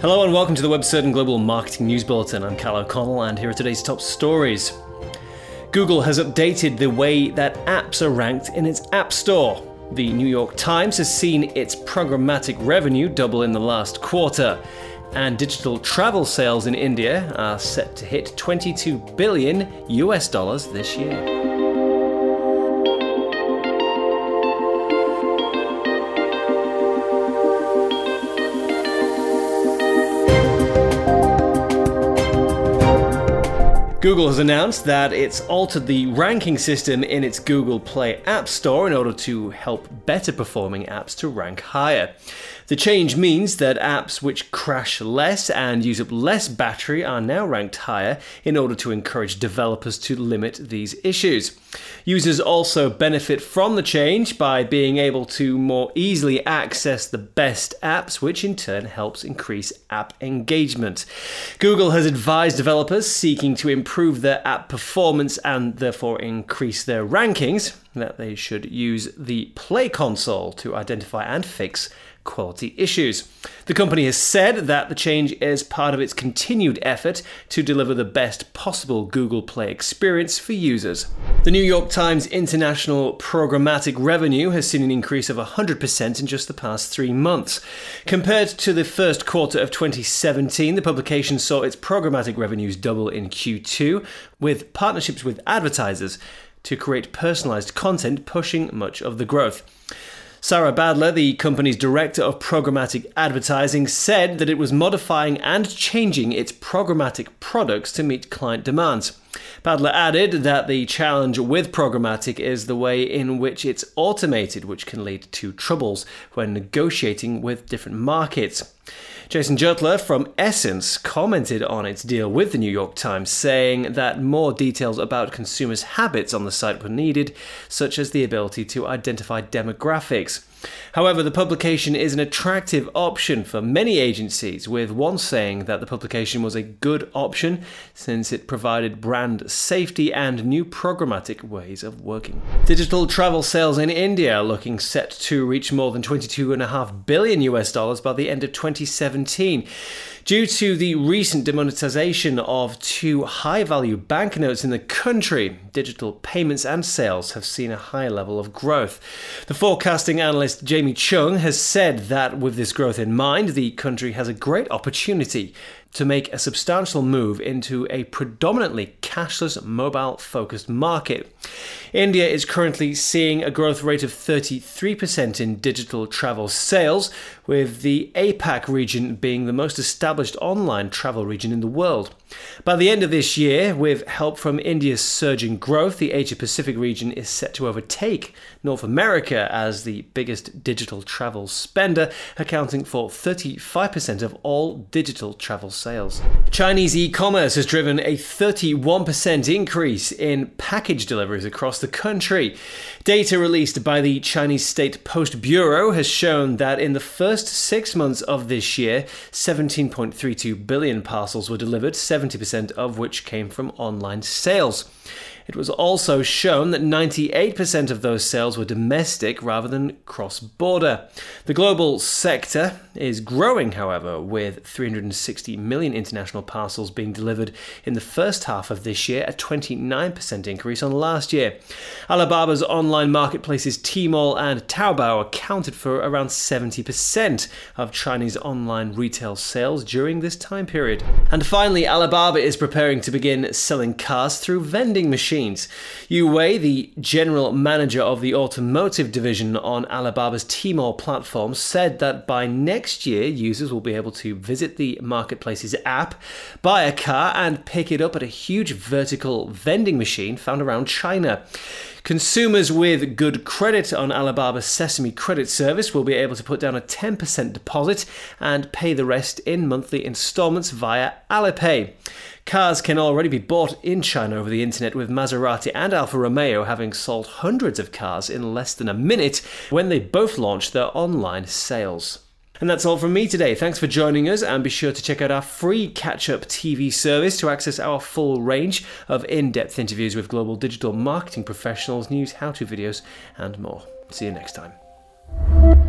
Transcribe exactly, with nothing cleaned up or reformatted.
Hello and welcome to the WebCertain Global Marketing News Bulletin. I'm Cal O'Connell and here are today's top stories. Google has updated the way that apps are ranked in its App Store. The New York Times has seen its programmatic revenue double in the last quarter. And digital travel sales in India are set to hit twenty-two billion U S dollars this year. Google has announced that it's altered the ranking system in its Google Play App Store in order to help better performing apps to rank higher. The change means that apps which crash less and use up less battery are now ranked higher in order to encourage developers to limit these issues. Users also benefit from the change by being able to more easily access the best apps, which in turn helps increase app engagement. Google has advised developers seeking to improve their app performance and therefore increase their rankings that they should use the Play Console to identify and fix quality issues. The company has said that the change is part of its continued effort to deliver the best possible Google Play experience for users. The New York Times International programmatic revenue has seen an increase of one hundred percent in just the past three months. Compared to the first quarter of twenty seventeen, the publication saw its programmatic revenues double in Q two, with partnerships with advertisers to create personalized content pushing much of the growth. Sarah Badler, the company's director of programmatic advertising, said that it was modifying and changing its programmatic products to meet client demands. Badler added that the challenge with programmatic is the way in which it's automated, which can lead to troubles when negotiating with different markets. Jason Jutler from Essence commented on its deal with the New York Times, saying that more details about consumers' habits on the site were needed, such as the ability to identify demographics. However, the publication is an attractive option for many agencies, with one saying that the publication was a good option since it provided brand safety and new programmatic ways of working. Digital travel sales in India are looking set to reach more than twenty-two point five billion U S dollars by the end of twenty seventeen. Due to the recent demonetization of two high-value banknotes in the country, digital payments and sales have seen a high level of growth. The forecasting analyst Jamie Chung has said that with this growth in mind, the country has a great opportunity to make a substantial move into a predominantly cashless, mobile-focused market. India is currently seeing a growth rate of thirty-three percent in digital travel sales, with the APAC region being the most established online travel region in the world. By the end of this year, with help from India's surging growth, the Asia-Pacific region is set to overtake North America as the biggest digital travel spender, accounting for thirty-five percent of all digital travel sales. Chinese e-commerce has driven a thirty-one percent increase in package deliveries across the country. Data released by the Chinese State Post Bureau has shown that in the first six months of this year, seventeen point three two billion parcels were delivered, seventy percent of which came from online sales. It was also shown that ninety-eight percent of those sales were domestic rather than cross-border. The global sector is growing, however, with three hundred sixty million international parcels being delivered in the first half of this year, a twenty-nine percent increase on last year. Alibaba's online marketplaces Tmall and Taobao accounted for around seventy percent of Chinese online retail sales during this time period. And finally, Alibaba is preparing to begin selling cars through vending machines. Yu Wei, the general manager of the automotive division on Alibaba's Tmall platform, said that by next year, users will be able to visit the marketplace's app, buy a car, and pick it up at a huge vertical vending machine found around China. Consumers with good credit on Alibaba's Sesame credit service will be able to put down a ten percent deposit and pay the rest in monthly installments via Alipay. Cars can already be bought in China over the internet, with Maserati and Alfa Romeo having sold hundreds of cars in less than a minute when they both launched their online sales. And that's all from me today. Thanks for joining us, and be sure to check out our free catch-up T V service to access our full range of in-depth interviews with global digital marketing professionals, news, how-to videos, and more. See you next time.